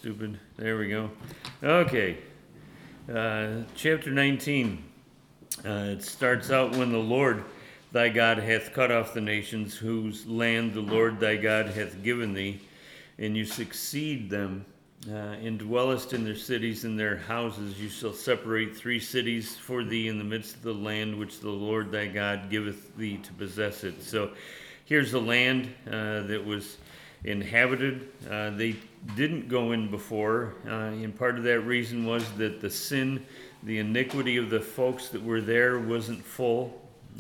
stupid. There we go. Okay. Chapter 19. It starts out when the Lord thy God hath cut off the nations whose land the Lord thy God hath given thee, and you succeed them, and dwellest in their cities and their houses. You shall separate 3 cities for thee in the midst of the land which the Lord thy God giveth thee to possess it. So here's the land that was inhabited. They didn't go in before, and part of that reason was that the sin, the iniquity of the folks that were there wasn't full,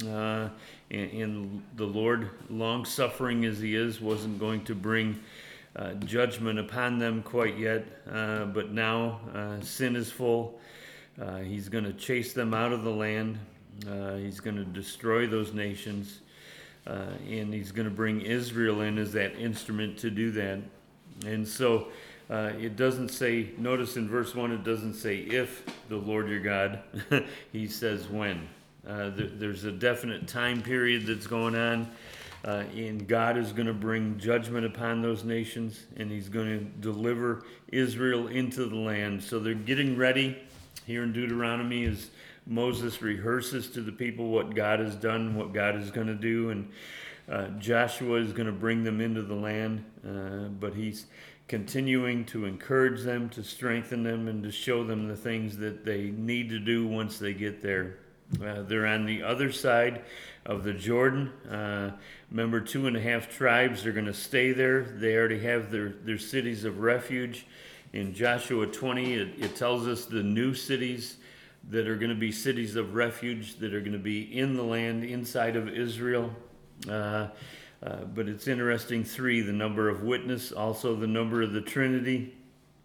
and the Lord, long-suffering as he is, wasn't going to bring judgment upon them quite yet, but now sin is full. He's going to chase them out of the land. He's going to destroy those nations. And he's going to bring Israel in as that instrument to do that. And so it doesn't say, notice in verse 1, it doesn't say if the Lord your God, he says when. There's a definite time period that's going on, and God is going to bring judgment upon those nations, and he's going to deliver Israel into the land. So they're getting ready here in Deuteronomy as Moses rehearses to the people what God has done, what God is going to do, and Joshua is going to bring them into the land, but he's continuing to encourage them, to strengthen them, and to show them the things that they need to do once they get there. They're on the other side of the Jordan. Remember, 2.5 tribes are going to stay there. They already have their cities of refuge. In Joshua 20, it tells us the new cities that are going to be cities of refuge, that are going to be in the land inside of Israel. But it's interesting, 3, the number of witness, also the number of the Trinity.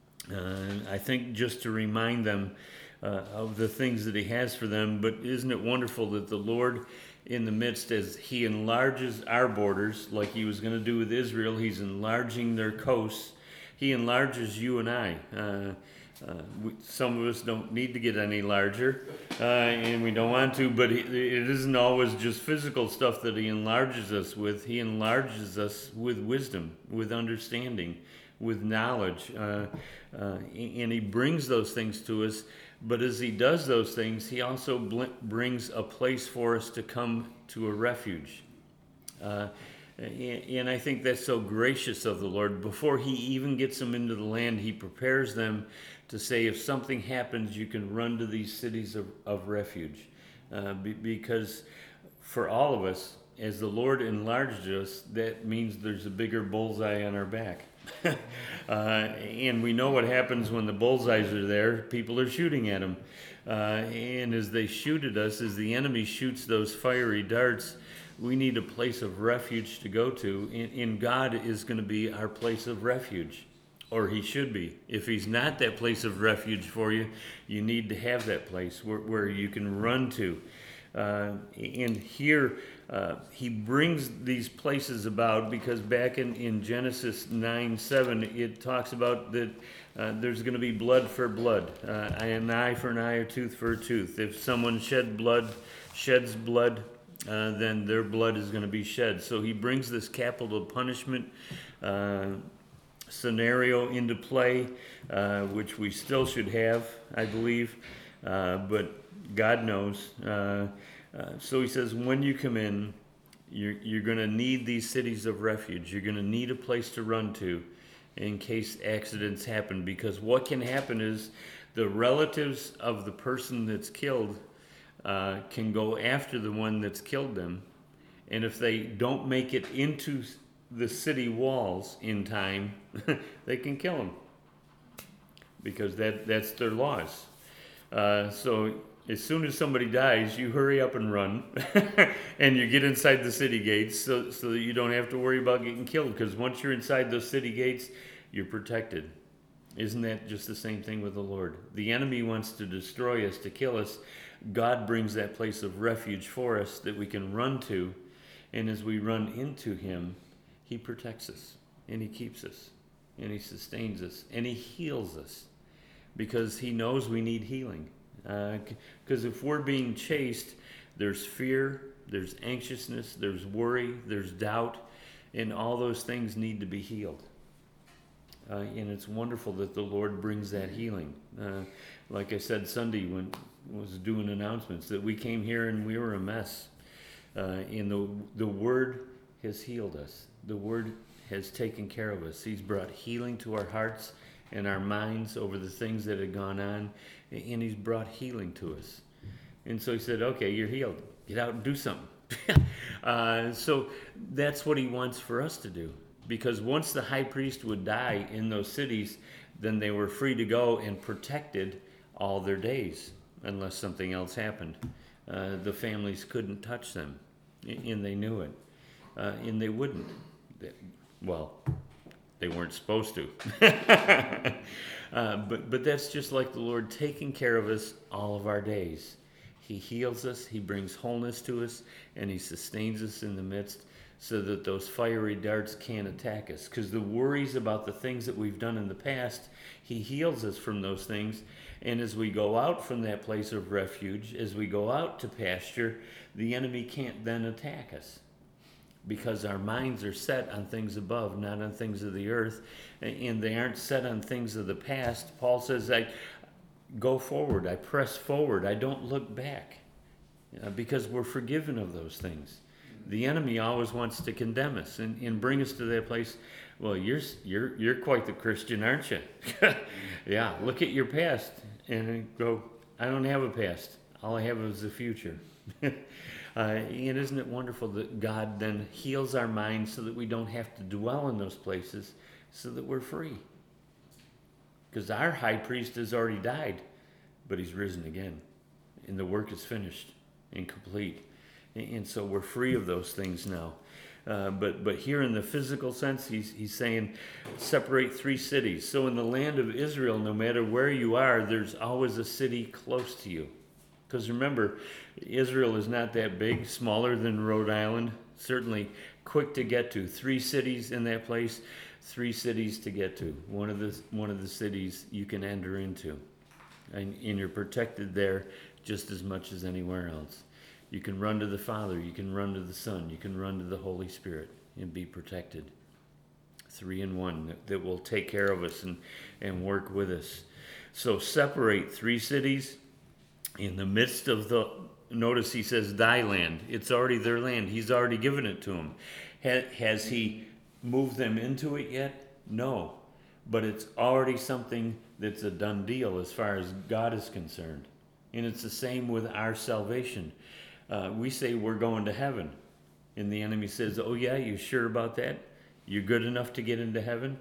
I think just to remind them of the things that he has for them. But isn't it wonderful that the Lord, in the midst, as he enlarges our borders, like he was going to do with Israel, he's enlarging their coasts. He enlarges you and I. Some of us don't need to get any larger, and we don't want to, but it isn't always just physical stuff that he enlarges us with. He enlarges us with wisdom, with understanding, with knowledge, and he brings those things to us. But as he does those things, he also brings a place for us to come to a refuge. And I think that's so gracious of the Lord. Before he even gets them into the land, he prepares them to say, if something happens, you can run to these cities of refuge. Because for all of us, as the Lord enlarged us, that means there's a bigger bullseye on our back. And we know what happens when the bullseyes are there. People are shooting at them. And as they shoot at us, as the enemy shoots those fiery darts, we need a place of refuge to go to. And God is going to be our place of refuge. Or he should be. If he's not that place of refuge for you, you need to have that place where you can run to. And here he brings these places about because back in Genesis 9:7, it talks about that there's going to be blood for blood, an eye for an eye, a tooth for a tooth. If someone sheds blood, then their blood is going to be shed. So he brings this capital punishment scenario into play, which we still should have, I believe, but God knows. So he says, when you come in, you're going to need these cities of refuge. You're going to need a place to run to in case accidents happen, because what can happen is the relatives of the person that's killed can go after the one that's killed them, and if they don't make it into the city walls in time, they can kill them, because that's their laws. So as soon as somebody dies, you hurry up and run, and you get inside the city gates so that you don't have to worry about getting killed, because once you're inside those city gates, you're protected. Isn't that just the same thing with the Lord? The enemy wants to destroy us, to kill us. God brings that place of refuge for us that we can run to, and as we run into him, he protects us, and he keeps us, and he sustains us, and he heals us, because he knows we need healing. Because if we're being chased, there's fear, there's anxiousness, there's worry, there's doubt, and all those things need to be healed. And it's wonderful that the Lord brings that healing. Like I said Sunday when I was doing announcements, that we came here and we were a mess. And the Word has healed us. The Word has taken care of us. He's brought healing to our hearts and our minds over the things that had gone on, and He's brought healing to us. And so He said, okay, you're healed. Get out and do something. So that's what He wants for us to do. Because once the high priest would die in those cities, then they were free to go and protected all their days, unless something else happened. The families couldn't touch them, and they knew it. And they wouldn't. Well, they weren't supposed to. But that's just like the Lord taking care of us all of our days. He heals us, He brings wholeness to us, and He sustains us in the midst so that those fiery darts can't attack us. Because the worries about the things that we've done in the past, He heals us from those things. And as we go out from that place of refuge, as we go out to pasture, the enemy can't then attack us. Because our minds are set on things above, not on things of the earth. And they aren't set on things of the past. Paul says, I go forward, I press forward, I don't look back. Because we're forgiven of those things. The enemy always wants to condemn us and bring us to that place. Well, you're quite the Christian, aren't you? Yeah, look at your past and go, I don't have a past. All I have is the future. And isn't it wonderful that God then heals our minds so that we don't have to dwell in those places, so that we're free? Because our high priest has already died, but He's risen again, and the work is finished and complete. And so we're free of those things now. But here in the physical sense, he's saying separate 3 cities. So in the land of Israel, no matter where you are, there's always a city close to you. Because remember, Israel is not that big, smaller than Rhode Island. Certainly quick to get to. 3 cities in that place, 3 cities to get to. One of the cities you can enter into. And you're protected there just as much as anywhere else. You can run to the Father, you can run to the Son, you can run to the Holy Spirit and be protected. 3 in 1 that will take care of us and work with us. So separate 3 cities in the midst of the, notice he says, thy land. It's already their land. He's already given it to them. Has He moved them into it yet? No. But it's already something that's a done deal as far as God is concerned. And it's the same with our salvation. We say we're going to heaven. And the enemy says, oh yeah, you sure about that? You're good enough to get into heaven?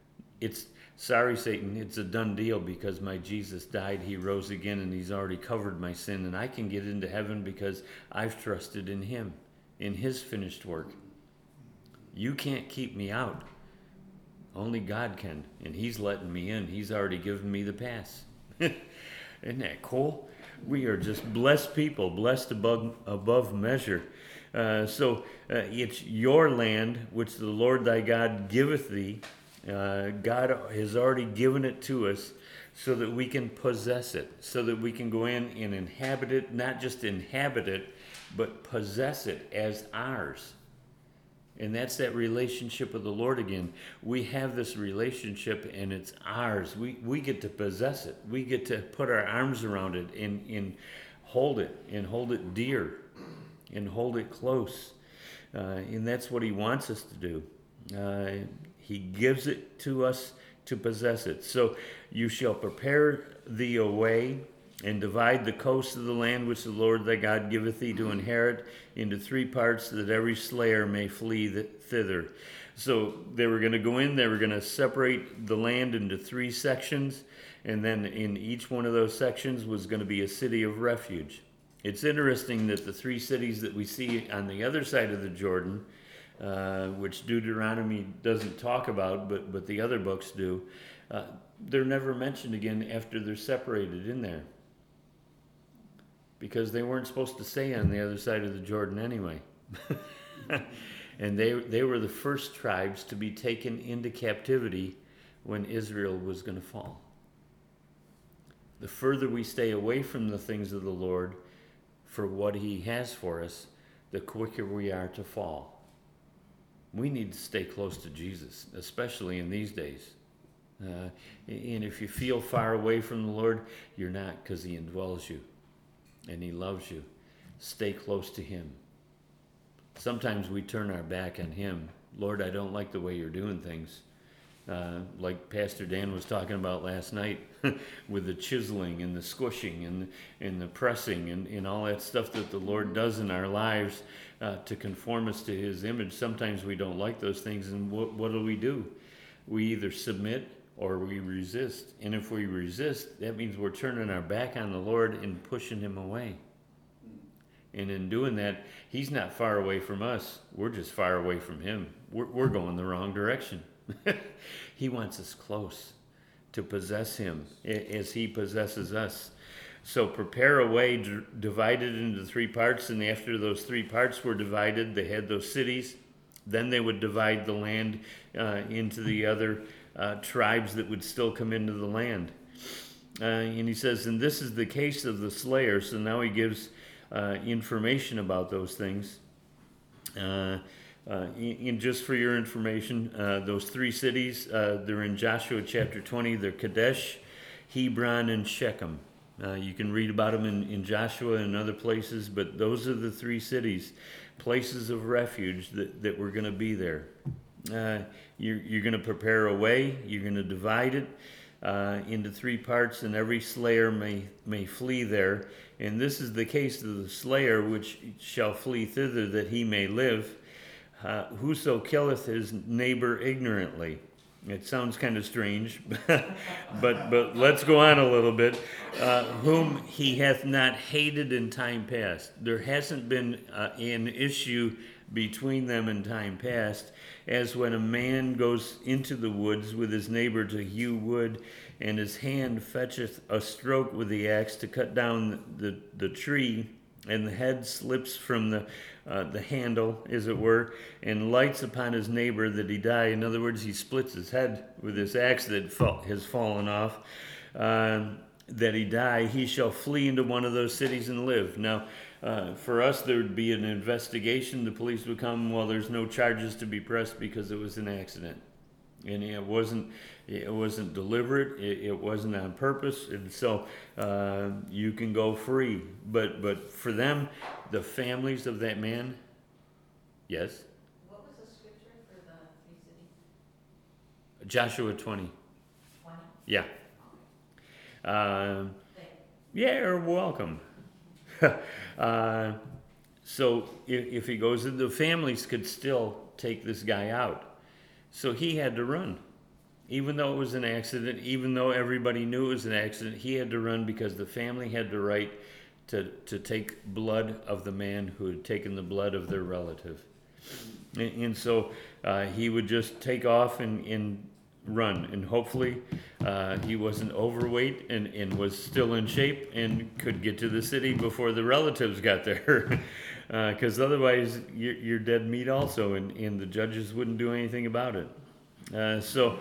Sorry, Satan, it's a done deal because my Jesus died, He rose again, and He's already covered my sin. And I can get into heaven because I've trusted in Him, in His finished work. You can't keep me out. Only God can. And He's letting me in. He's already given me the pass. Isn't that cool? We are just blessed people, blessed above measure. So it's your land, which the Lord thy God giveth thee. God has already given it to us so that we can possess it, so that we can go in and inhabit it, not just inhabit it, but possess it as ours. And that's that relationship with the Lord again. We have this relationship and it's ours. We get to possess it. We get to put our arms around it and hold it dear and hold it close. And that's what He wants us to do. He gives it to us to possess it. So you shall prepare thee a way and divide the coast of the land which the Lord thy God giveth thee to inherit into 3 parts, that every slayer may flee thither. So they were going to go in, they were going to separate the land into 3 sections, and then in each one of those sections was going to be a city of refuge. It's interesting that the 3 cities that we see on the other side of the Jordan, which Deuteronomy doesn't talk about, but the other books do, they're never mentioned again after they're separated in there. Because they weren't supposed to stay on the other side of the Jordan anyway. And they were the first tribes to be taken into captivity when Israel was going to fall. The further we stay away from the things of the Lord for what He has for us, the quicker we are to fall. We need to stay close to Jesus, especially in these days. And if you feel far away from the Lord, you're not, because He indwells you and He loves you. Stay close to Him. Sometimes we turn our back on Him. Lord, I don't like the way you're doing things. Like Pastor Dan was talking about last night with the chiseling and the squishing and the pressing and all that stuff that the Lord does in our lives to conform us to His image. Sometimes we don't like those things, and what do? We either submit or we resist. And if we resist, that means we're turning our back on the Lord and pushing Him away. And in doing that, He's not far away from us. We're just far away from Him. We're going the wrong direction. He wants us close to possess Him as He possesses us. So prepare a way divided into 3 parts, and after those 3 parts were divided, they had those cities. Then they would divide the land into the other tribes that would still come into the land. And he says, and this is the case of the slayer. So now he gives information about those things. And just for your information, those 3 cities, they're in Joshua chapter 20. They're Kadesh, Hebron, and Shechem. You can read about them in Joshua and other places, but those are the 3 cities, places of refuge that were going to be there. You're going to prepare a way. You're going to divide it into 3 parts, and every slayer may flee there. And this is the case of the slayer, which shall flee thither that he may live. Whoso killeth his neighbor ignorantly. It sounds kind of strange, but let's go on a little bit. Whom he hath not hated in time past. There hasn't been an issue between them in time past, as when a man goes into the woods with his neighbor to hew wood, and his hand fetcheth a stroke with the axe to cut down the tree, and the head slips from the handle, as it were, and lights upon his neighbor that he die. In other words, he splits his head with this axe that has fallen off, that he die. He shall flee into one of those cities and live. Now, for us, there would be an investigation. The police would come. Well, there's no charges to be pressed because it was an accident, and it wasn't deliberate. It wasn't on purpose, and so you can go free. But for them, the families of that man, yes. What was the scripture for the 3 cities? Joshua 20. 20? Yeah. Yeah, you're welcome. So if he goes in, the families could still take this guy out. So he had to run. Even though it was an accident, even though everybody knew it was an accident, he had to run because the family had the right to take blood of the man who had taken the blood of their relative. And so he would just take off and run. And hopefully he wasn't overweight and was still in shape and could get to the city before the relatives got there. Because otherwise you're dead meat also, and the judges wouldn't do anything about it. So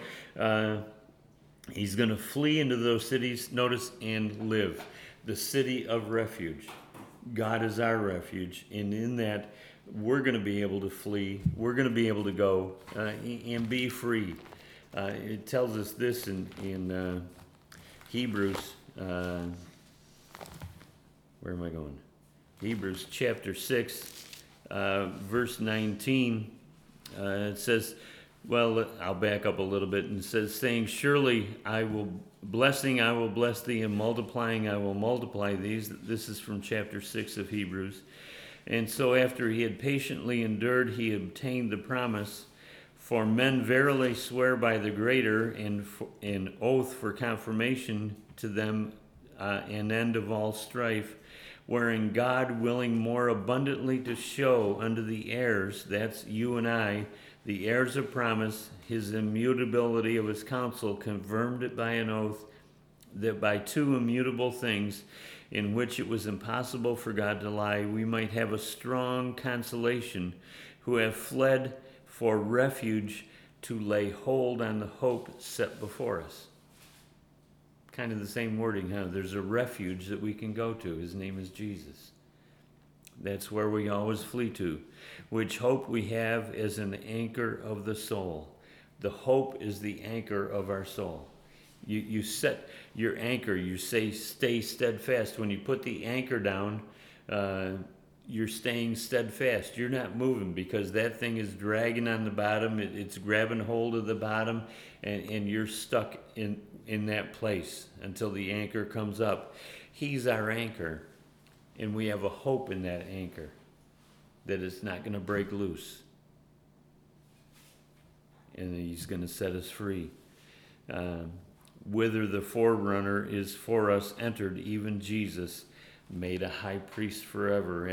he's going to flee into those cities, notice, and live. The city of refuge. God is our refuge, and in that we're going to be able to flee. We're going to be able to go and be free. It tells us this in Hebrews. Where am I going? Hebrews chapter 6, verse 19. It says, well, I'll back up a little bit, and it says, saying, surely I will bless thee, and multiplying I will multiply these. This is from chapter 6 of Hebrews. And so after he had patiently endured, he obtained the promise. For men verily swear by the greater, and an oath for confirmation to them, an end of all strife, wherein God, willing more abundantly to show unto the heirs, that's you and I, the heirs of promise, his immutability of his counsel, confirmed it by an oath, that by 2 immutable things, in which it was impossible for God to lie, we might have a strong consolation, who have fled for refuge to lay hold on the hope set before us. Kind of the same wording, huh? There's a refuge that we can go to. His name is Jesus. That's where we always flee to, which hope we have as an anchor of the soul. The hope is the anchor of our soul. You set your anchor. You say, stay steadfast. When you put the anchor down, you're staying steadfast. You're not moving because that thing is dragging on the bottom. It's grabbing hold of the bottom, and you're stuck in that place until the anchor comes up. He's our anchor, and we have a hope in that anchor that it's not going to break loose. And he's going to set us free. Whither the forerunner is for us entered, even Jesus, made a high priest forever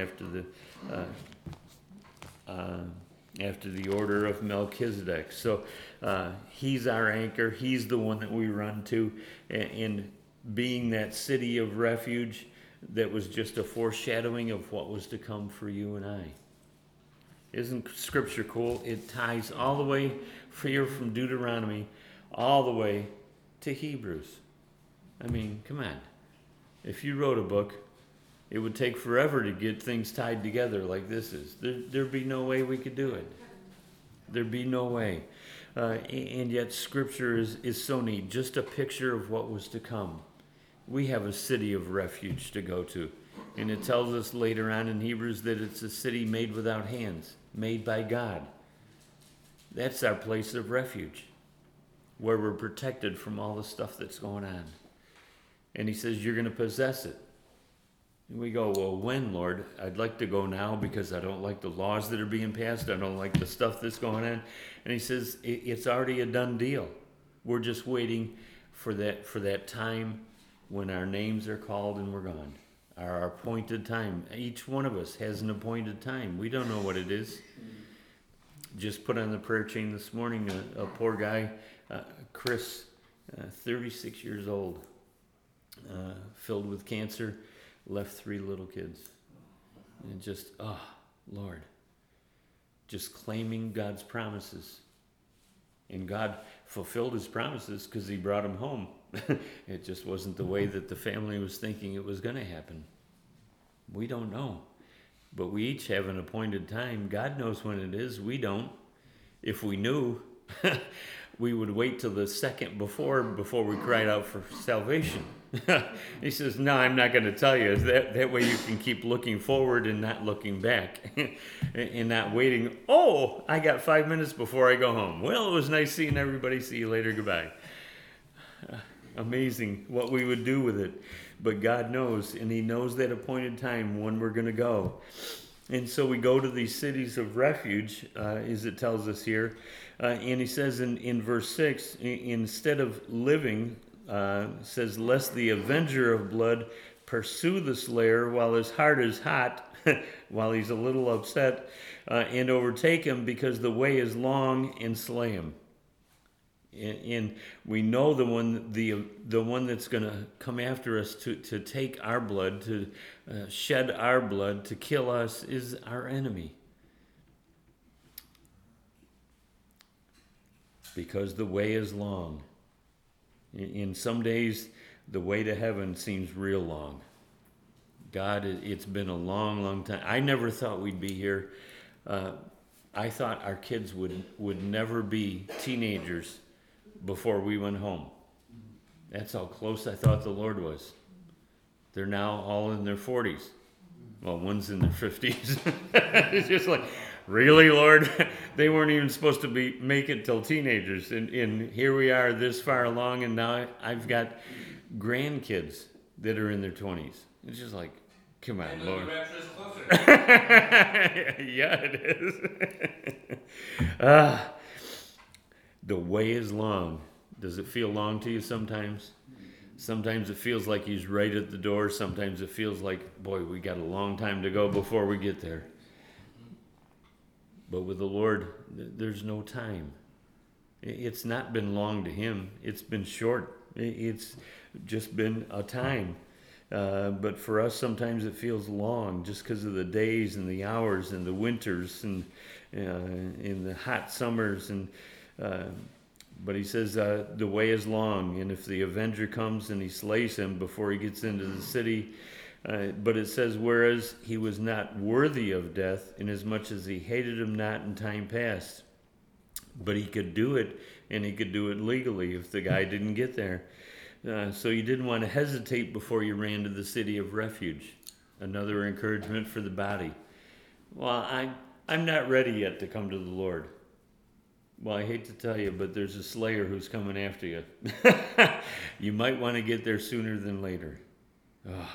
after the order of Melchizedek. So he's our anchor. He's the one that we run to. And being that city of refuge that was just a foreshadowing of what was to come for you and I. Isn't Scripture cool? It ties all the way here from Deuteronomy all the way to Hebrews. I mean, come on. If you wrote a book, it would take forever to get things tied together like this is. There'd be no way we could do it. There'd be no way. And yet Scripture is so neat. Just a picture of what was to come. We have a city of refuge to go to. And it tells us later on in Hebrews that it's a city made without hands, made by God. That's our place of refuge, where we're protected from all the stuff that's going on. And he says, you're going to possess it. And we go, well, when, Lord? I'd like to go now because I don't like the laws that are being passed. I don't like the stuff that's going on. And he says, it's already a done deal. We're just waiting for that time when our names are called and we're gone. Our appointed time. Each one of us has an appointed time. We don't know what it is. Just put on the prayer chain this morning a poor guy, Chris, 36 years old, filled with cancer, left 3 little kids. And just, Lord, just claiming God's promises. And God fulfilled his promises because he brought him home. It just wasn't the way that the family was thinking it was going to happen. We don't know. But we each have an appointed time. God knows when it is. We don't. If we knew, we would wait till the second before we cried out for salvation. He says, no, I'm not going to tell you. That way you can keep looking forward and not looking back. And not waiting, I got 5 minutes before I go home. Well, it was nice seeing everybody. See you later. Goodbye. Amazing what we would do with it. But God knows, and he knows that appointed time when we're going to go. And so we go to these cities of refuge, as it tells us here. And he says in verse 6, instead of living, says, lest the avenger of blood pursue the slayer while his heart is hot, while he's a little upset, and overtake him because the way is long, and slay him. And we know the one that's going to come after us to take our blood, to shed our blood, to kill us, is our enemy. Because the way is long. In some days, the way to heaven seems real long. God, it's been a long, long time. I never thought we'd be here. I thought our kids would never be teenagers before we went home. That's how close I thought the Lord was. They're now all in their 40s. Well, one's in their 50s. It's just like, really, Lord? They weren't even supposed to make it till teenagers. And here we are this far along, and now I've got grandkids that are in their 20s. It's just like, come on, Lord. The rapture is closer. Yeah, it is. The way is long. Does it feel long to you sometimes? Sometimes it feels like he's right at the door. Sometimes it feels like, boy, we got a long time to go before we get there. But with the Lord, there's no time. It's not been long to him. It's been short. It's just been a time. But for us, sometimes it feels long just because of the days and the hours and the winters and in the hot summers. But he says the way is long, and if the avenger comes and he slays him before he gets into the city, but it says, whereas he was not worthy of death, inasmuch as he hated him not in time past. But he could do it, and he could do it legally if the guy didn't get there. So you didn't want to hesitate before you ran to the city of refuge. Another encouragement for the body. Well, I'm not ready yet to come to the Lord. Well, I hate to tell you, but there's a slayer who's coming after you. You might want to get there sooner than later. Ugh.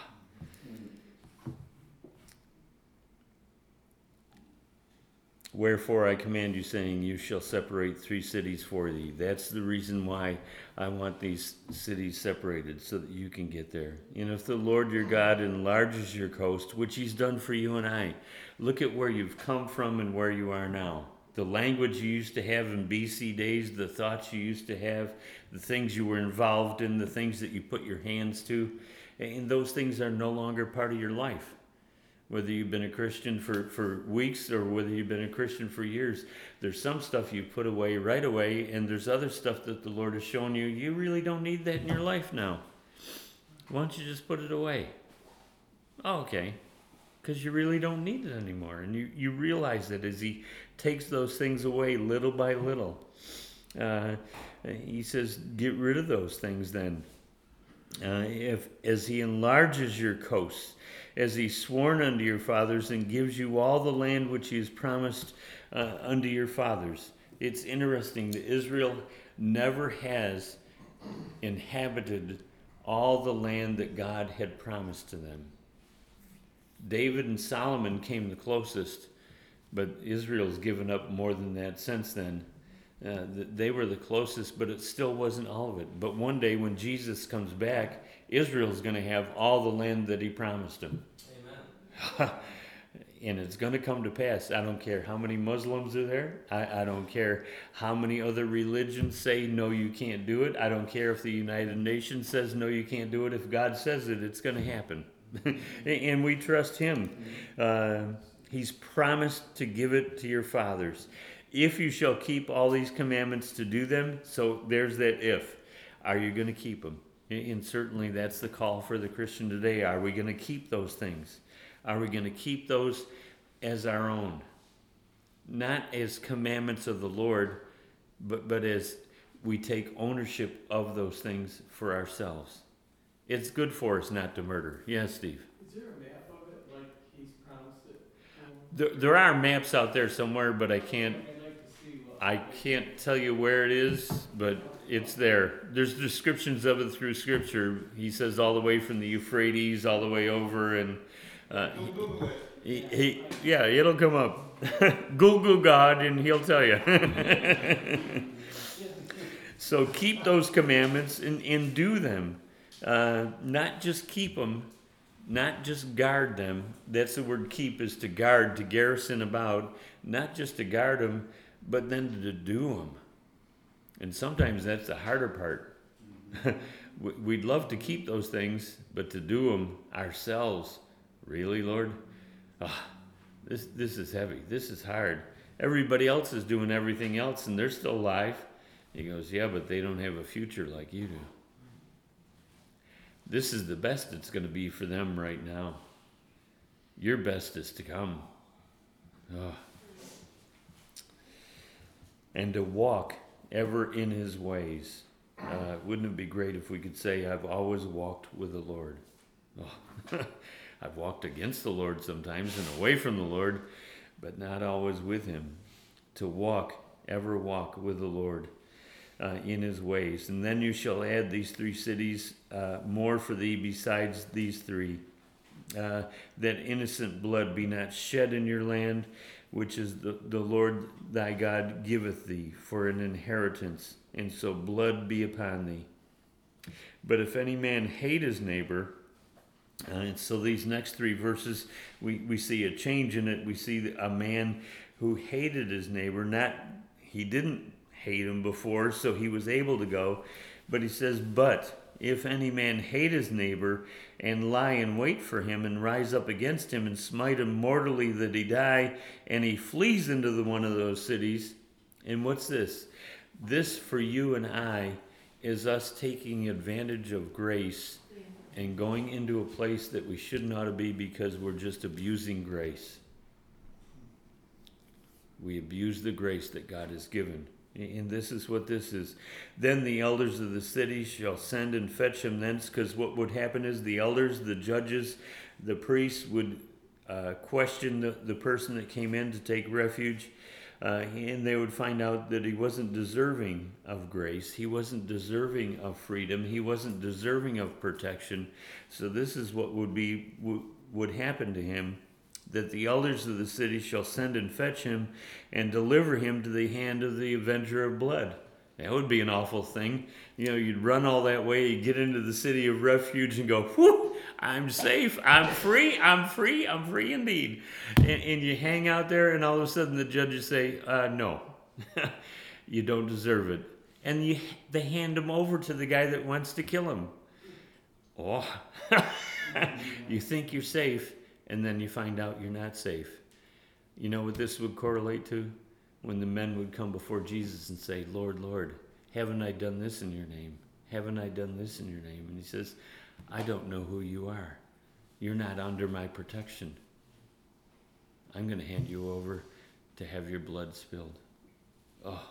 Wherefore I command you, saying, you shall separate 3 cities for thee. That's the reason why I want these cities separated, so that you can get there. And if the Lord your God enlarges your coast, which he's done for you and I, look at where you've come from and where you are now. The language you used to have in BC days, the thoughts you used to have, the things you were involved in, the things that you put your hands to, and those things are no longer part of your life. Whether you've been a Christian for weeks or whether you've been a Christian for years, there's some stuff you put away right away, and there's other stuff that the Lord has shown you, you really don't need that in your life now. Why don't you just put it away? Oh, okay. Because you really don't need it anymore. And you realize that as he takes those things away little by little. He says, get rid of those things then. As he enlarges your coasts, as he's sworn unto your fathers, and gives you all the land which he has promised unto your fathers. It's interesting that Israel never has inhabited all the land that God had promised to them. David and Solomon came the closest, but Israel's given up more than that since then. They were the closest, but it still wasn't all of it. But one day when Jesus comes back, Israel's going to have all the land that he promised them. Amen. And it's going to come to pass. I don't care how many Muslims are there. I don't care how many other religions say, no, you can't do it. I don't care if the United Nations says, no, you can't do it. If God says it, it's going to happen. And we trust him. He's promised to give it to your fathers. If you shall keep all these commandments to do them, so there's that if. Are you going to keep them? And certainly that's the call for the Christian today. Are we going to keep those things? Are we going to keep those as our own? Not as commandments of the Lord, but as we take ownership of those things for ourselves. It's good for us not to murder. Yes, Steve? Is there a map of it, like he's promised it? There are maps out there somewhere, but I can't I'd like to see what. I can't tell you where it is, but it's there. There's descriptions of it through Scripture. He says all the way from the Euphrates, all the way over, and Google it. yeah, it'll come up. Google God, and he'll tell you. So keep those commandments and do them. Not just keep them, not just guard them. That's the word keep, is to guard, to garrison about. Not just to guard them, but then to do them. And sometimes that's the harder part. We'd love to keep those things, but to do them ourselves. Really, Lord? This is heavy. This is hard. Everybody else is doing everything else, and they're still alive. He goes, yeah, but they don't have a future like you do. This is the best it's going to be for them right now. Your best is to come. Oh. And to walk ever in his ways. Wouldn't it be great if we could say, I've always walked with the Lord? Oh. I've walked against the Lord sometimes and away from the Lord, but not always with him. To walk, ever walk with the Lord in his ways. And then you shall add these 3 cities more for thee besides these 3, that innocent blood be not shed in your land, which is the Lord thy God giveth thee for an inheritance, and so blood be upon thee. But if any man hate his neighbor, and so these next 3 verses, we see a change in it. We see a man who hated his neighbor. He didn't hate him before, so he was able to go. But he says, but if any man hate his neighbor, and lie in wait for him, and rise up against him, and smite him mortally that he die, and he flees into one of those cities. And what's this? This, for you and I, is us taking advantage of grace and going into a place that we shouldn't ought to be because we're just abusing grace. We abuse the grace that God has given And this is what this is. Then the elders of the city shall send and fetch him thence, because what would happen is the elders, the judges, the priests would question the person that came in to take refuge, and they would find out that he wasn't deserving of grace, he wasn't deserving of freedom, he wasn't deserving of protection. So this is what would happen to him, that the elders of the city shall send and fetch him and deliver him to the hand of the avenger of blood. That would be an awful thing. You'd run all that way, you get into the city of refuge and go, whew, I'm safe, I'm free, I'm free, I'm free indeed. And you hang out there, and all of a sudden the judges say, no, you don't deserve it. And they hand him over to the guy that wants to kill him. Oh, you think you're safe, and then you find out you're not safe. You know what this would correlate to? When the men would come before Jesus and say, Lord, Lord, haven't I done this in your name? Haven't I done this in your name? And he says, I don't know who you are. You're not under my protection. I'm going to hand you over to have your blood spilled. Oh,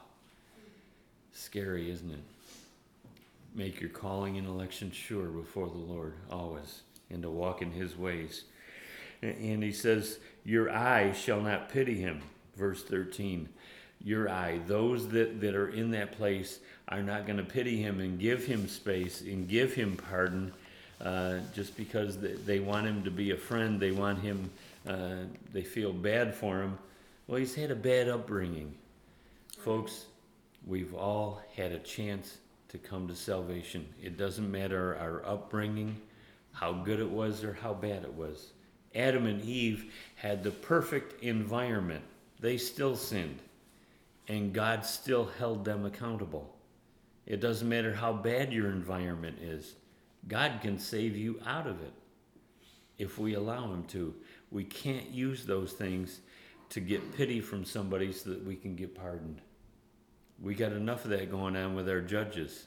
scary, isn't it? Make your calling and election sure before the Lord, always, and to walk in his ways. And he says, your eye shall not pity him. Verse 13, your eye, those that are in that place are not going to pity him and give him space and give him pardon just because they want him to be a friend. They want him, they feel bad for him. Well, he's had a bad upbringing. Folks, we've all had a chance to come to salvation. It doesn't matter our upbringing, how good it was or how bad it was. Adam and Eve had the perfect environment. They still sinned, and God still held them accountable. It doesn't matter how bad your environment is. God can save you out of it if we allow him to. We can't use those things to get pity from somebody so that we can get pardoned. We got enough of that going on with our judges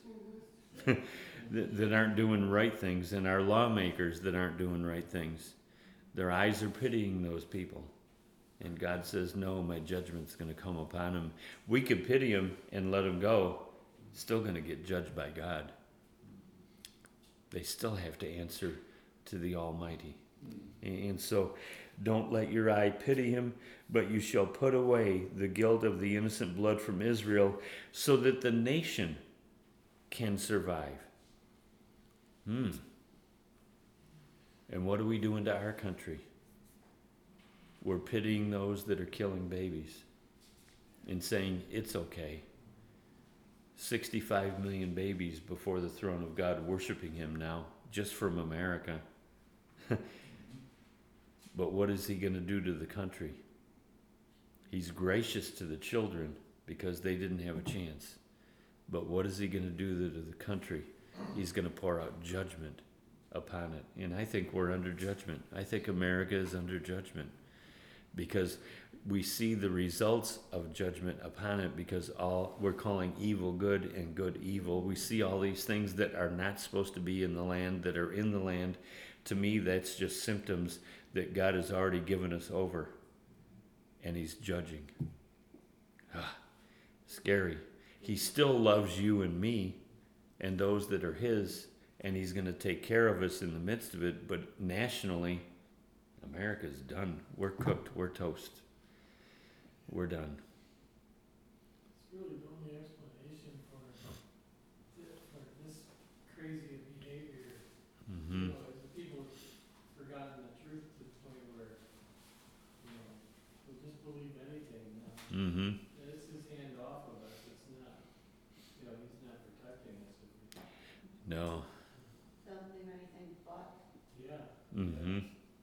that aren't doing right things, and our lawmakers that aren't doing right things. Their eyes are pitying those people. And God says, no, my judgment's going to come upon him. We could pity him and let him go. Still going to get judged by God. They still have to answer to the Almighty. And so don't let your eye pity him, but you shall put away the guilt of the innocent blood from Israel so that the nation can survive. And what are we doing to our country? We're pitying those that are killing babies and saying it's okay. 65 million babies before the throne of God worshiping him now, just from America. But what is he going to do to the country? He's gracious to the children because they didn't have a chance. But what is he going to do to the country? He's going to pour out judgment upon it. And I think we're under judgment. I think America is under judgment because we see the results of judgment upon it, because all we're calling evil good and good evil. We see all these things that are not supposed to be in the land that are in the land. To me, that's just symptoms that God has already given us over, and he's judging. Scary. He still loves you and me and those that are his, and he's going to take care of us in the midst of it. But nationally, America's done. We're cooked. We're toast. We're done. It's really the only explanation for this crazy behavior. Mm-hmm. Is the people have forgotten the truth to the point where, they'll just believe anything now. Mm-hmm. It's his hand off of us. It's not, he's not protecting us. No. Doesn't do anything but. Yeah. Mm-hmm.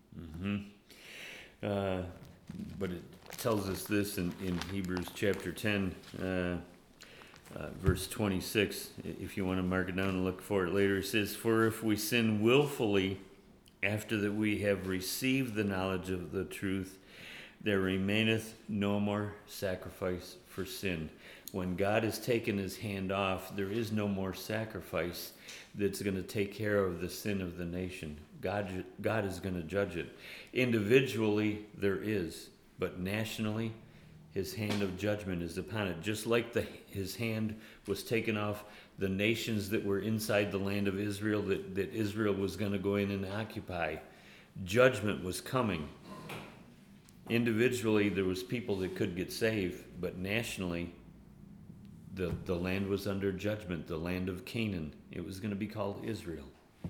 Mm-hmm. But it tells us this in Hebrews chapter 10, verse 26. If you want to mark it down and look for it later, it says, "For if we sin willfully after that we have received the knowledge of the truth, there remaineth no more sacrifice for sin." When God has taken his hand off, there is no more sacrifice that's going to take care of the sin of the nation. God is going to judge it. Individually, there is, but nationally, his hand of judgment is upon it. Just like his hand was taken off the nations that were inside the land of Israel, that Israel was going to go in and occupy. Judgment was coming. Individually, there was people that could get saved, but nationally, the land was under judgment, the land of Canaan. It was going to be called Israel.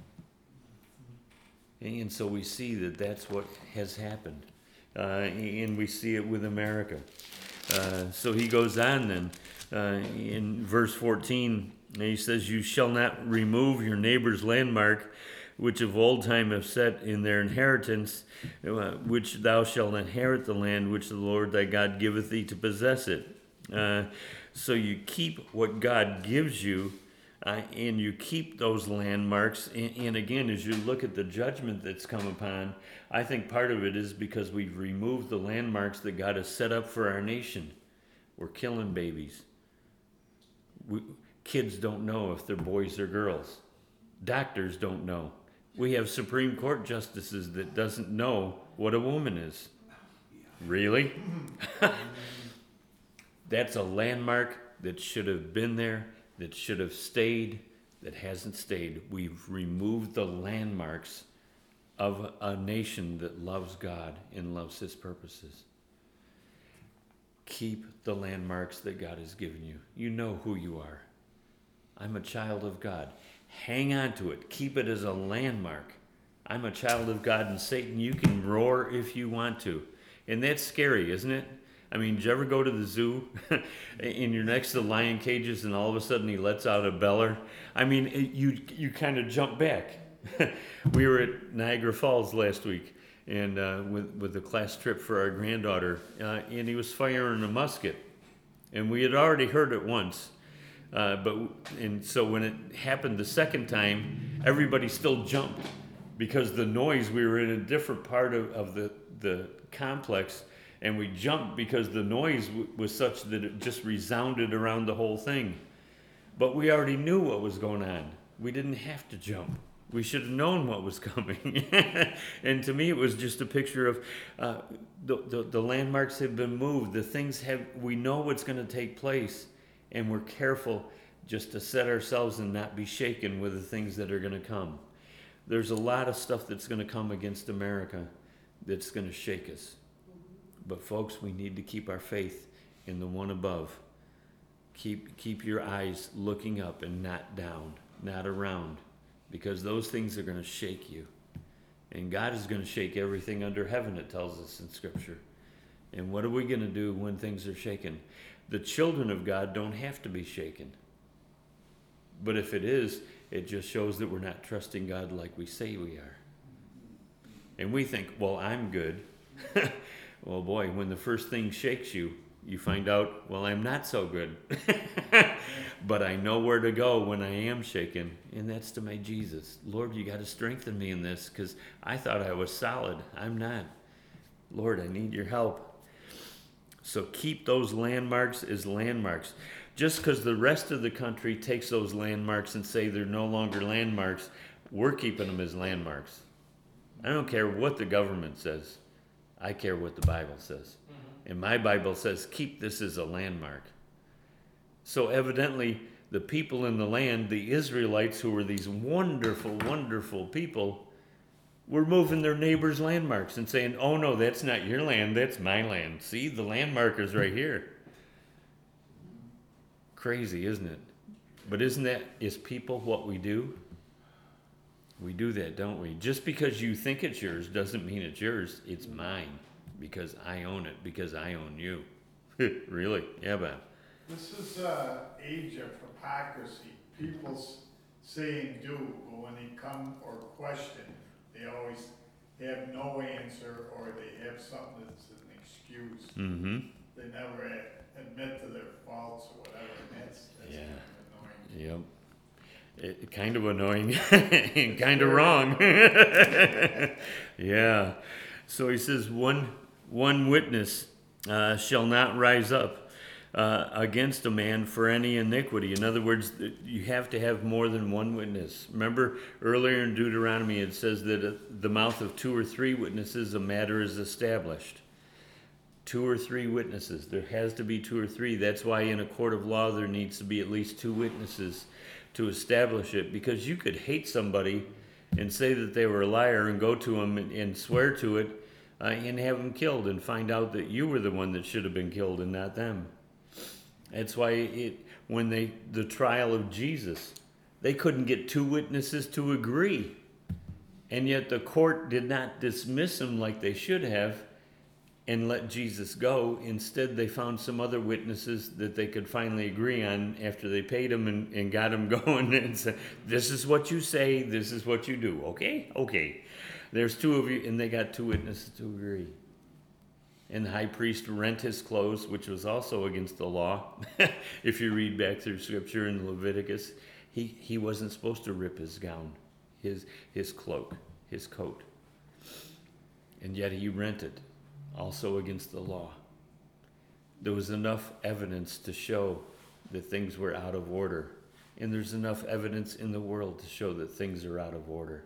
And so we see that that's what has happened. And we see it with America. So he goes on then in verse 14, and he says, "You shall not remove your neighbor's landmark, which of old time have set in their inheritance, which thou shalt inherit the land which the Lord thy God giveth thee to possess it." So you keep what God gives you, and you keep those landmarks. And again, as you look at the judgment that's come upon, I think part of it is because we've removed the landmarks that God has set up for our nation. We're killing babies. Kids don't know if they're boys or girls. Doctors don't know. We have Supreme Court justices that doesn't know what a woman is. Really? That's a landmark that should have been there, that should have stayed, that hasn't stayed. We've removed the landmarks of a nation that loves God and loves his purposes. Keep the landmarks that God has given you. You know who you are. I'm a child of God. Hang on to it. Keep it as a landmark. I'm a child of God, and Satan, you can roar if you want to. And that's scary, isn't it? I mean, did you ever go to the zoo and you're next to the lion cages and all of a sudden he lets out a beller? I mean, you kind of jump back. We were at Niagara Falls last week and with a class trip for our granddaughter, and he was firing a musket. And we had already heard it once. And so when it happened the second time, everybody still jumped because the noise, we were in a different part of the complex, and we jumped because the noise was such that it just resounded around the whole thing. But we already knew what was going on. We didn't have to jump. We should have known what was coming. And to me, it was just a picture of the landmarks have been moved. The things we know what's going to take place, and we're careful just to set ourselves and not be shaken with the things that are going to come. There's a lot of stuff that's going to come against America that's going to shake us. But folks, we need to keep our faith in the one above. Keep your eyes looking up and not down, not around, because those things are going to shake you. And God is going to shake everything under heaven, it tells us in Scripture. And what are we going to do when things are shaken? The children of God don't have to be shaken. But if it is, it just shows that we're not trusting God like we say we are. And we think, well, I'm good. Well, boy, when the first thing shakes you, you find out, well, I'm not so good. But I know where to go when I am shaken, and that's to my Jesus. Lord, you got to strengthen me in this because I thought I was solid. I'm not. Lord, I need your help. So keep those landmarks as landmarks. Just because the rest of the country takes those landmarks and say they're no longer landmarks, we're keeping them as landmarks. I don't care what the government says. I care what the Bible says. And my Bible says, keep this as a landmark. So evidently, the people in the land, the Israelites, who were these wonderful, wonderful people, were moving their neighbors' landmarks and saying, oh no, that's not your land, that's my land. See, the landmark is right here. Crazy, isn't it? But is people what we do? We do that, don't we? Just because you think it's yours doesn't mean it's yours. It's mine because I own it, because I own you. Really? Yeah, Bob. This is age of hypocrisy. People say and do, but when they come or question, they always have no answer or they have something that's an excuse. Mm-hmm. They never admit to their faults or whatever, and that's Yeah. kind of annoying. Yep. Kind of annoying and kind of wrong. Yeah. So he says, one witness shall not rise up against a man for any iniquity. In other words, you have to have more than one witness. Remember earlier in Deuteronomy it says that the mouth of 2 or 3 witnesses a matter is established. 2 or 3 witnesses. There has to be 2 or 3. That's why in a court of law there needs to be at least 2 witnesses to establish it. Because you could hate somebody and say that they were a liar and go to them and swear to it and have them killed and find out that you were the one that should have been killed and not them. That's why when the trial of Jesus, they couldn't get 2 witnesses to agree. And yet the court did not dismiss him like they should have and let Jesus go. Instead, they found some other witnesses that they could finally agree on after they paid him and got him going and said, this is what you say, this is what you do. Okay? Okay. There's 2 of you, and they got 2 witnesses to agree. And the high priest rent his clothes, which was also against the law. If you read back through Scripture in Leviticus, he wasn't supposed to rip his gown, his cloak, his coat. And yet he rented, also against the law. There was enough evidence to show that things were out of order. And there's enough evidence in the world to show that things are out of order.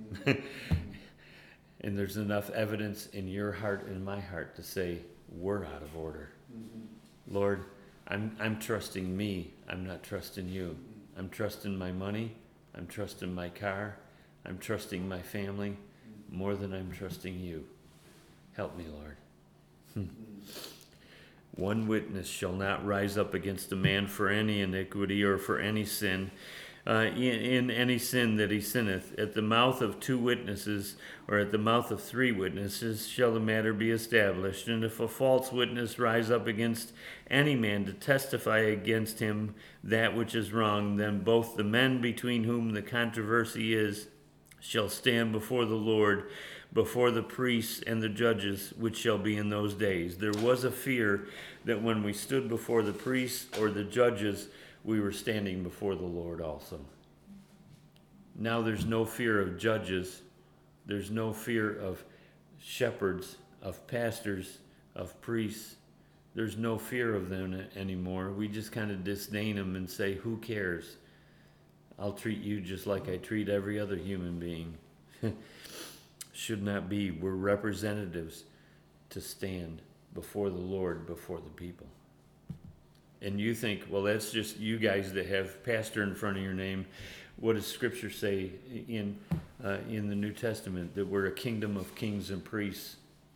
And there's enough evidence in your heart and my heart to say we're out of order. Mm-hmm. Lord, I'm trusting me. I'm not trusting you. I'm trusting my money. I'm trusting my car. I'm trusting my family more than I'm trusting you. Help me, Lord. One witness shall not rise up against a man for any iniquity or for any sin, in any sin that he sinneth. At the mouth of 2 witnesses, or at the mouth of 3 witnesses, shall the matter be established. And if a false witness rise up against any man to testify against him that which is wrong, then both the men between whom the controversy is shall stand before the Lord, before the priests and the judges, which shall be in those days. There was a fear that when we stood before the priests or the judges, we were standing before the Lord also. Now there's no fear of judges. There's no fear of shepherds, of pastors, of priests. There's no fear of them anymore. We just kind of disdain them and say, who cares? I'll treat you just like I treat every other human being. Should not be. We're representatives to stand before the Lord, before the people. And you think, well, that's just you guys that have pastor in front of your name. What does Scripture say in the New Testament? That we're a kingdom of kings and priests.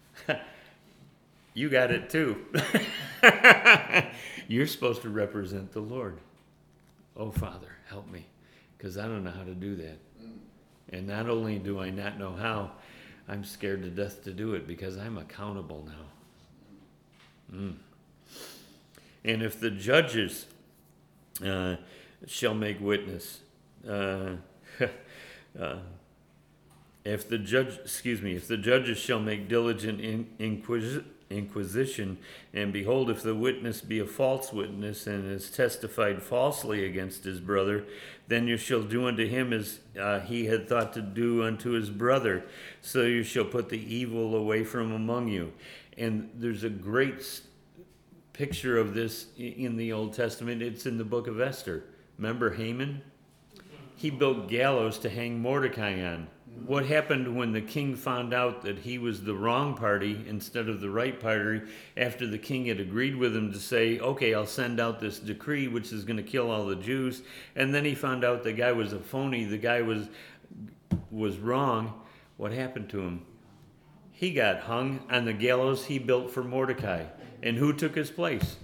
You got it too. You're supposed to represent the Lord. Oh, Father, help me, because I don't know how to do that. And not only do I not know how, I'm scared to death to do it because I'm accountable now. And if the judges shall make witness, if the judges shall make diligent inquisition, and behold, if the witness be a false witness and has testified falsely against his brother, then you shall do unto him as he had thought to do unto his brother. So you shall put the evil away from among you. And there's a great picture of this in the Old Testament. It's in the book of Esther. Remember Haman? He built gallows to hang Mordecai on. What happened when the king found out that he was the wrong party instead of the right party, after the king had agreed with him to say, okay, I'll send out this decree which is going to kill all the Jews, and then he found out the guy was a phony, the guy was wrong. What happened to him? He got hung on the gallows he built for Mordecai. And who took his place?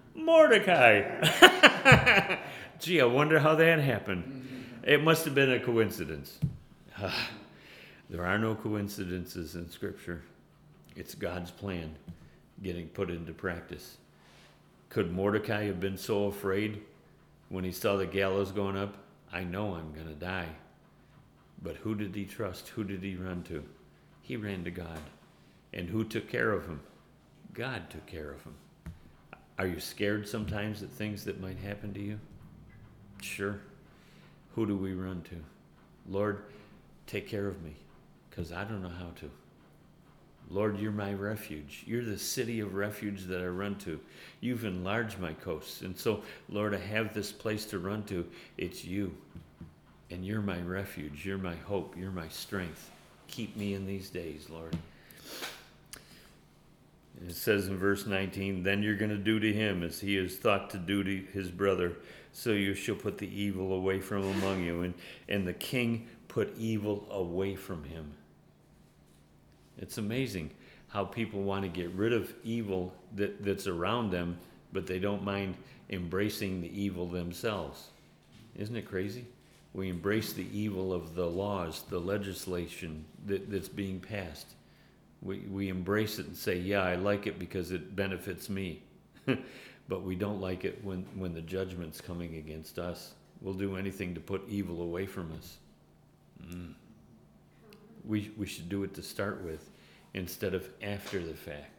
Mordecai. Gee, I wonder how that happened. It must have been a coincidence. There are no coincidences in Scripture. It's God's plan getting put into practice. Could Mordecai have been so afraid when he saw the gallows going up? I know I'm going to die. But who did he trust? Who did he run to? He ran to God. And who took care of him? God took care of him. Are you scared sometimes at things that might happen to you? Sure. Who do we run to? Lord, take care of me, because I don't know how to. Lord, you're my refuge. You're the city of refuge that I run to. You've enlarged my coasts. And so, Lord, I have this place to run to. It's you. And you're my refuge. You're my hope. You're my strength. Keep me in these days, Lord. It says in verse 19, then you're going to do to him as he is thought to do to his brother, so you shall put the evil away from among you. And the king put evil away from him. It's amazing how people want to get rid of evil that's around them, but they don't mind embracing the evil themselves. Isn't it crazy? We embrace the evil of the laws, the legislation that's being passed. We embrace it and say, yeah, I like it because it benefits me. But we don't like it when the judgment's coming against us. We'll do anything to put evil away from us. We should do it to start with instead of after the fact.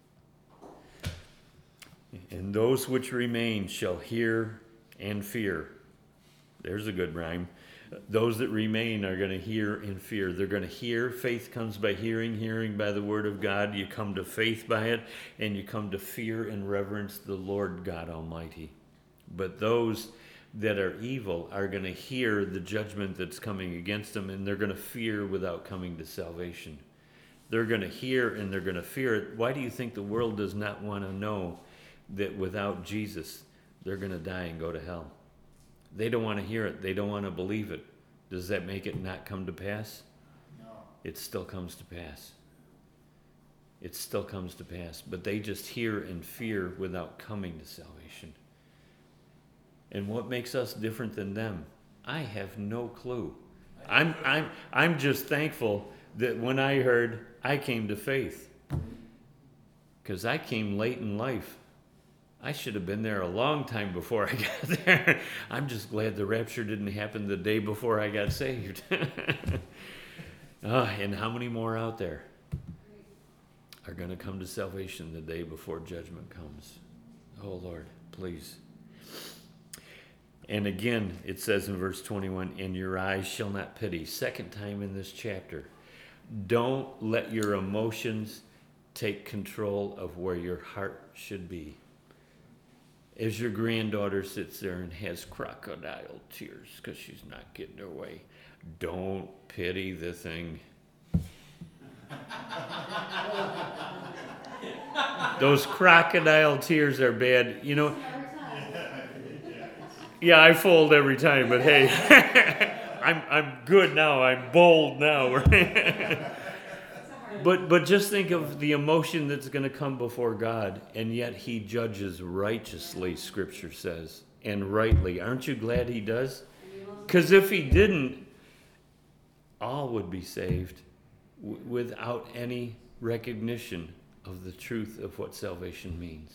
And those which remain shall hear and fear. There's a good rhyme. Those that remain are going to hear and fear. They're going to hear. Faith comes by hearing, hearing by the word of God. You come to faith by it, and you come to fear and reverence the Lord God Almighty. But those that are evil are going to hear the judgment that's coming against them, and they're going to fear without coming to salvation. They're going to hear and they're going to fear it. Why do you think the world does not want to know that without Jesus, they're going to die and go to hell? They don't want to hear it. They don't want to believe it. Does that make it not come to pass? No. It still comes to pass. It still comes to pass. But they just hear and fear without coming to salvation. And what makes us different than them? I have no clue. I'm just thankful that when I heard, I came to faith. Because I came late in life. I should have been there a long time before I got there. I'm just glad the rapture didn't happen the day before I got saved. And how many more out there are going to come to salvation the day before judgment comes? Oh, Lord, please. And again, it says in verse 21, and your eyes shall not pity. Second time in this chapter. Don't let your emotions take control of where your heart should be. As your granddaughter sits there and has crocodile tears because she's not getting her way, don't pity the thing. Those crocodile tears are bad. You know, yeah, I fold every time, but hey, I'm good now. I'm bold now. But just think of the emotion that's going to come before God, and yet he judges righteously, Scripture says, and rightly. Aren't you glad he does? Because if he didn't, all would be saved without any recognition of the truth of what salvation means.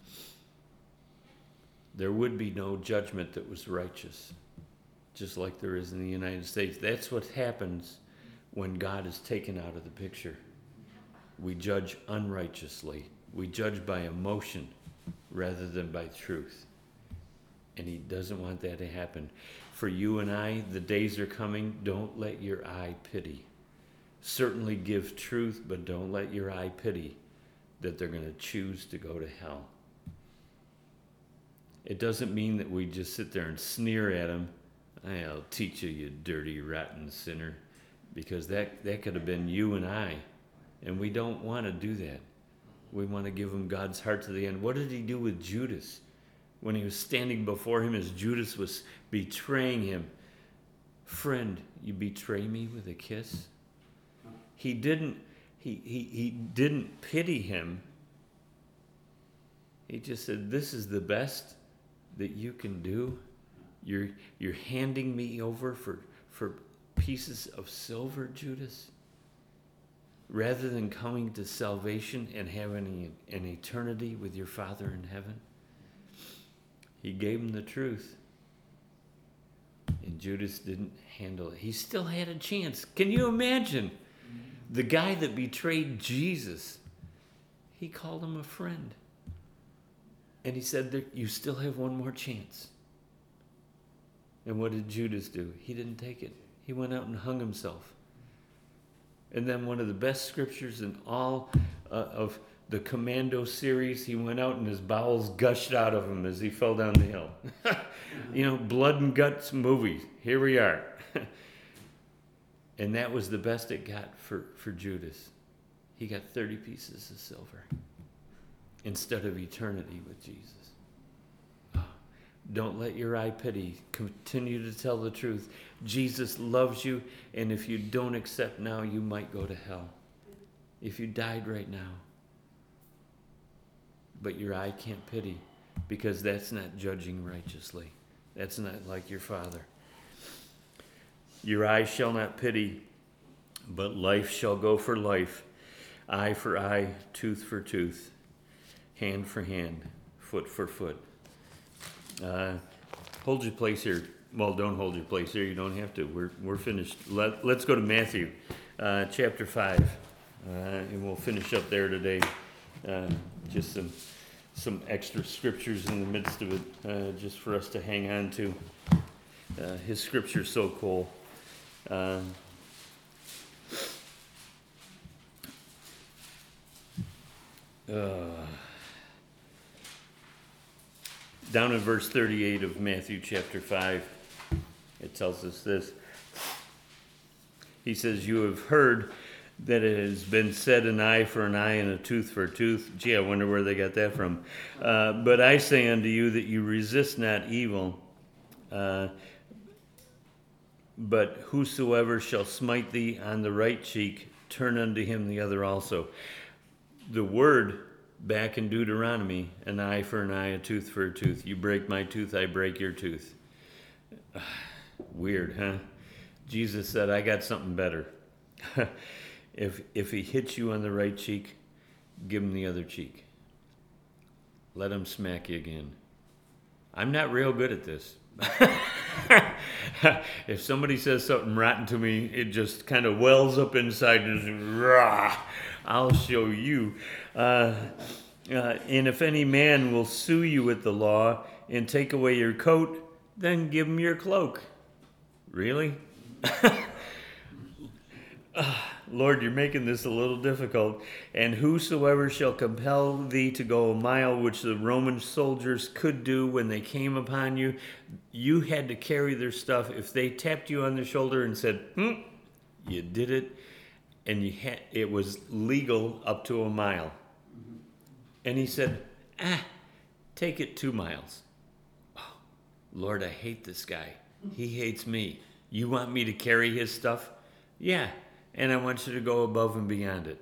There would be no judgment that was righteous, just like there is in the United States. That's what happens when God is taken out of the picture. We judge unrighteously. We judge by emotion rather than by truth. And he doesn't want that to happen. For you and I, the days are coming. Don't let your eye pity. Certainly give truth, but don't let your eye pity that they're going to choose to go to hell. It doesn't mean that we just sit there and sneer at them. I'll teach you, you dirty, rotten sinner. Because that could have been you and I. And we don't want to do that. We want to give him God's heart to the end. What did he do with Judas? When he was standing before him as Judas was betraying him. Friend, you betray me with a kiss? He didn't pity him. He just said, this is the best that you can do. You're handing me over for pieces of silver, Judas, rather than coming to salvation and having an eternity with your Father in heaven. He gave him the truth, and Judas didn't handle it. He still had a chance. Can you imagine? The guy that betrayed Jesus, he called him a friend, and he said, you still have one more chance. And what did Judas do? He didn't take it. He went out and hung himself. And then one of the best scriptures in all of the Commando series, he went out and his bowels gushed out of him as he fell down the hill. You know, blood and guts movie. Here we are. And that was the best it got for Judas. He got 30 pieces of silver. instead of eternity with Jesus. Don't let your eye pity. Continue to tell the truth. Jesus loves you, and if you don't accept now, you might go to hell. If you died right now. But your eye can't pity, because that's not judging righteously. That's not like your Father. Your eye shall not pity, but life shall go for life. Eye for eye, tooth for tooth, hand for hand, foot for foot. Hold your place here. Well, don't hold your place here. You don't have to. We're finished. Let's go to Matthew, chapter 5, and we'll finish up there today. Just some extra scriptures in the midst of it, just for us to hang on to. His scripture's so cool. Down in verse 38 of Matthew chapter 5, it tells us this. He says, "You have heard that it has been said, an eye for an eye and a tooth for a tooth." Gee, I wonder where they got that from. "But I say unto you that you resist not evil, but whosoever shall smite thee on the right cheek, turn unto him the other also." The word back in Deuteronomy, an eye for an eye, a tooth for a tooth. You break my tooth, I break your tooth. Weird, huh? Jesus said, I got something better. If he hits you on the right cheek, give him the other cheek. Let him smack you again. I'm not real good at this. If somebody says something rotten to me, it just kind of wells up inside and just, rah, I'll show you. And if any man will sue you with the law and take away your coat, then give him your cloak. Really? Lord, you're making this a little difficult. "And whosoever shall compel thee to go a mile, which the Roman soldiers could do when they came upon you," you had to carry their stuff. If they tapped you on the shoulder and said, you did it, and it was legal up to a mile. And he said, take it 2 miles. Oh, Lord, I hate this guy. He hates me. You want me to carry his stuff? Yeah. And I want you to go above and beyond it.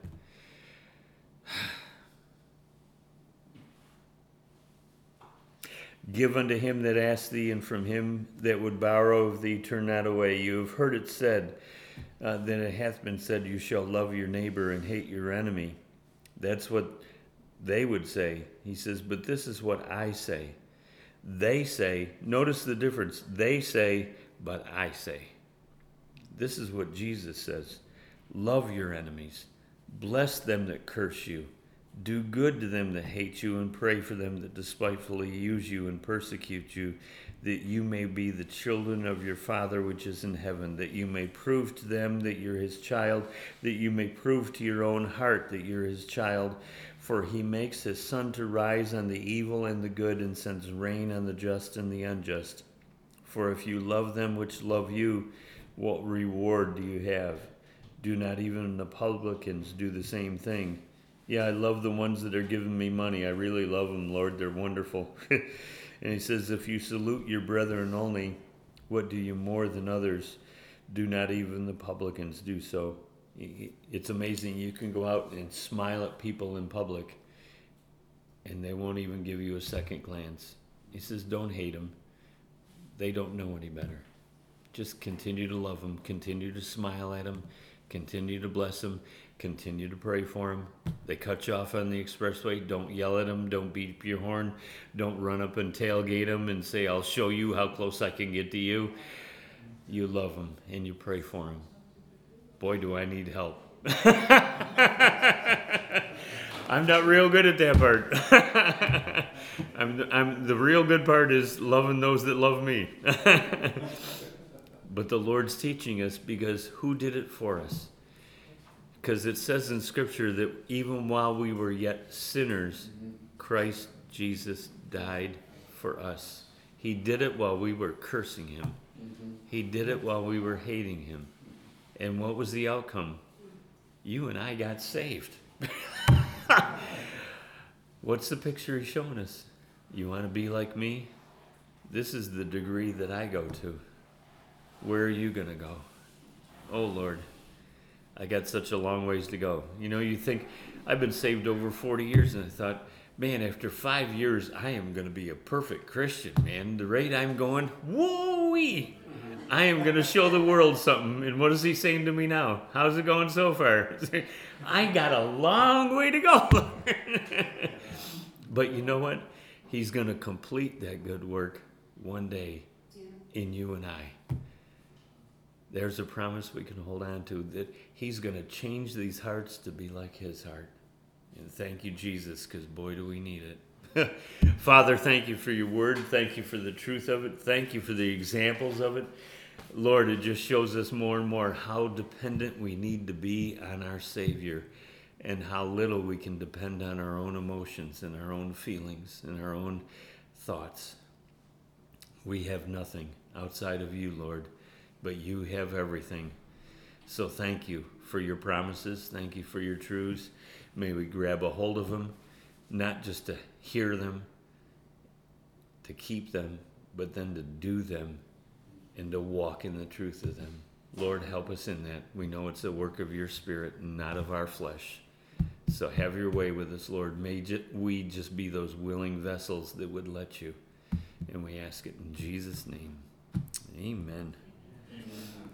"Give unto him that asks thee, and from him that would borrow of thee turn not away. You have heard it said, then it hath been said, you shall love your neighbor and hate your enemy." That's what they would say. He says, but this is what I say. They say, notice the difference. They say, but I say. This is what Jesus says. Love your enemies. Bless them that curse you. Do good to them that hate you, and pray for them that despitefully use you and persecute you, that you may be the children of your Father which is in heaven, that you may prove to them that you're his child, that you may prove to your own heart that you're his child. For he makes his sun to rise on the evil and the good, and sends rain on the just and the unjust. For if you love them which love you, what reward do you have? Do not even the publicans do the same thing? Yeah, I love the ones that are giving me money. I really love them, Lord. They're wonderful. And he says, if you salute your brethren only, what do you more than others? Do not even the publicans do so. It's amazing. You can go out and smile at people in public, and they won't even give you a second glance. He says, don't hate them. They don't know any better. Just continue to love them. Continue to smile at them. Continue to bless them. Continue to pray for them. They cut you off on the expressway. Don't yell at them. Don't beat your horn. Don't run up and tailgate them and say, I'll show you how close I can get to you. You love them and you pray for them. Boy, do I need help. I'm not real good at that part. I'm the real good part is loving those that love me. But the Lord's teaching us, because who did it for us? Because it says in Scripture that even while we were yet sinners, Christ Jesus died for us. He did it while we were cursing him. He did it while we were hating him. And what was the outcome? You and I got saved. What's the picture he's showing us? You want to be like me? This is the degree that I go to. Where are you going to go? Oh, Lord, I got such a long ways to go. You know, you think, I've been saved over 40 years, and I thought, man, after 5 years, I am going to be a perfect Christian, man. The rate I'm going, whoa-wee! I am going to show the world something. And what is he saying to me now? How's it going so far? I got a long way to go. But you know what? He's going to complete that good work one day in you and I. There's a promise we can hold on to, that he's going to change these hearts to be like his heart. And thank you, Jesus, because boy, do we need it. Father, thank you for your word. Thank you for the truth of it. Thank you for the examples of it. Lord, it just shows us more and more how dependent we need to be on our Savior, and how little we can depend on our own emotions and our own feelings and our own thoughts. We have nothing outside of you, Lord, but you have everything. So thank you for your promises. Thank you for your truths. May we grab a hold of them, not just to hear them, to keep them, but then to do them and to walk in the truth of them. Lord, help us in that. We know it's a work of your Spirit and not of our flesh. So have your way with us, Lord. May we just be those willing vessels that would let you. And we ask it in Jesus' name. Amen. Amen.